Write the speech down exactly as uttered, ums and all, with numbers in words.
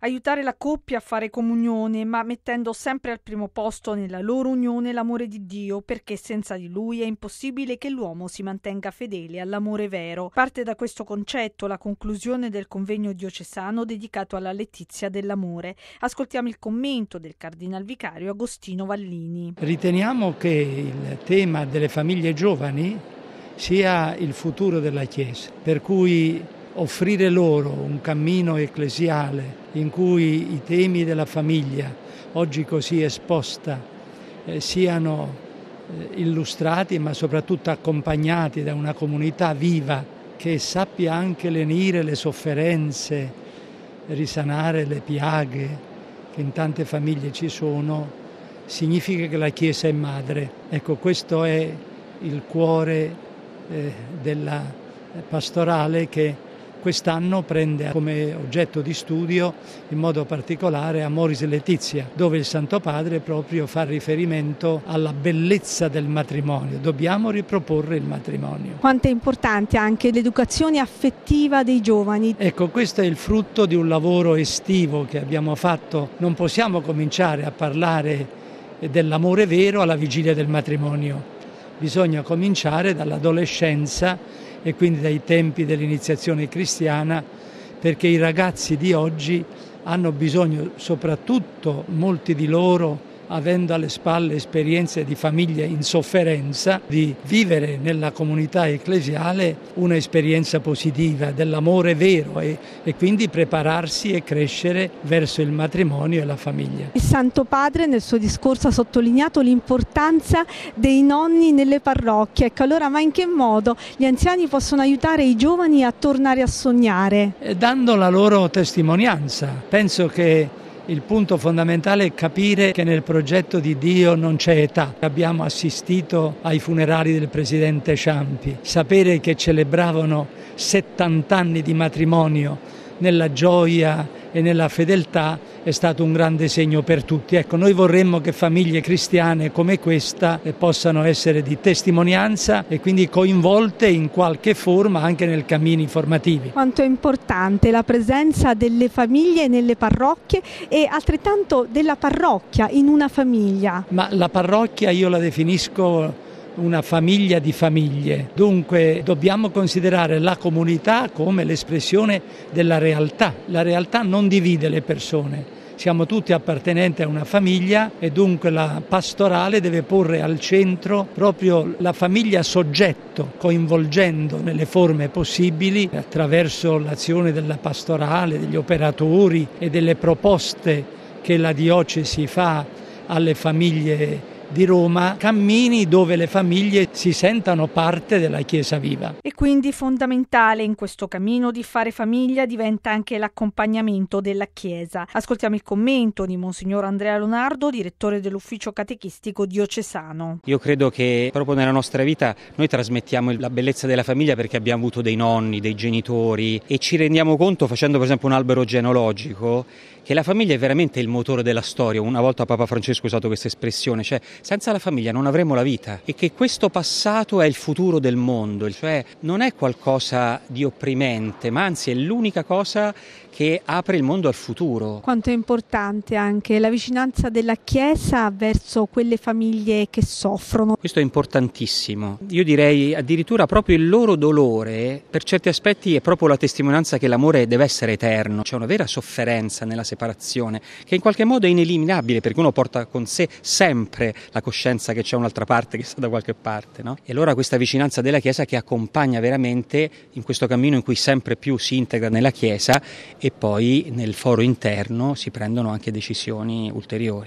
Aiutare la coppia a fare comunione, ma mettendo sempre al primo posto nella loro unione l'amore di Dio, perché senza di Lui è impossibile che l'uomo si mantenga fedele all'amore vero. Parte da questo concetto la conclusione del convegno diocesano dedicato alla letizia dell'amore. Ascoltiamo il commento del cardinal vicario Agostino Vallini. Riteniamo che il tema delle famiglie giovani sia il futuro della Chiesa, per cui offrire loro un cammino ecclesiale in cui i temi della famiglia, oggi così esposta, eh, siano eh, illustrati ma soprattutto accompagnati da una comunità viva che sappia anche lenire le sofferenze, risanare le piaghe che in tante famiglie ci sono, significa che la Chiesa è madre. Ecco, questo è il cuore eh, della pastorale che quest'anno prende come oggetto di studio in modo particolare Amoris Laetitia, dove il Santo Padre proprio fa riferimento alla bellezza del matrimonio. Dobbiamo riproporre il matrimonio. Quanto è importante anche l'educazione affettiva dei giovani. Ecco, questo è il frutto di un lavoro estivo che abbiamo fatto. Non possiamo cominciare a parlare dell'amore vero alla vigilia del matrimonio. Bisogna cominciare dall'adolescenza e quindi dai tempi dell'iniziazione cristiana, perché i ragazzi di oggi hanno bisogno, soprattutto molti di loro, avendo alle spalle esperienze di famiglie in sofferenza, di vivere nella comunità ecclesiale un'esperienza positiva dell'amore vero e, e quindi prepararsi e crescere verso il matrimonio e la famiglia. Il Santo Padre nel suo discorso ha sottolineato l'importanza dei nonni nelle parrocchie. Ecco, allora, ma in che modo gli anziani possono aiutare i giovani a tornare a sognare? E dando la loro testimonianza. Penso che il punto fondamentale è capire che nel progetto di Dio non c'è età. Abbiamo assistito ai funerali del presidente Ciampi, sapere che celebravano settanta anni di matrimonio nella gioia e nella fedeltà è stato un grande segno per tutti. Ecco, noi vorremmo che famiglie cristiane come questa possano essere di testimonianza e quindi coinvolte in qualche forma anche nel cammini formativi. Quanto è importante la presenza delle famiglie nelle parrocchie e altrettanto della parrocchia in una famiglia. Ma la parrocchia io la definisco una famiglia di famiglie, dunque dobbiamo considerare la comunità come l'espressione della realtà. La realtà non divide le persone, siamo tutti appartenenti a una famiglia e dunque la pastorale deve porre al centro proprio la famiglia soggetto, coinvolgendo nelle forme possibili attraverso l'azione della pastorale, degli operatori e delle proposte che la diocesi fa alle famiglie di Roma, cammini dove le famiglie si sentano parte della Chiesa viva. E quindi fondamentale in questo cammino di fare famiglia diventa anche l'accompagnamento della Chiesa. Ascoltiamo il commento di Monsignor Andrea Lonardo, direttore dell'Ufficio Catechistico Diocesano. Io credo che proprio nella nostra vita noi trasmettiamo la bellezza della famiglia perché abbiamo avuto dei nonni, dei genitori e ci rendiamo conto, facendo per esempio un albero genealogico, che la famiglia è veramente il motore della storia. Una volta Papa Francesco ha usato questa espressione, cioè senza la famiglia non avremo la vita, e che questo passato è il futuro del mondo, cioè non è qualcosa di opprimente, ma anzi è l'unica cosa che apre il mondo al futuro. Quanto è importante anche la vicinanza della Chiesa verso quelle famiglie che soffrono. Questo è importantissimo. Io direi addirittura proprio il loro dolore, per certi aspetti, è proprio la testimonianza che l'amore deve essere eterno. C'è una vera sofferenza nella separazione, che in qualche modo è ineliminabile, perché uno porta con sé sempre la coscienza che c'è un'altra parte che sta da qualche parte, no? E allora questa vicinanza della Chiesa che accompagna veramente in questo cammino in cui sempre più si integra nella Chiesa e poi nel foro interno si prendono anche decisioni ulteriori.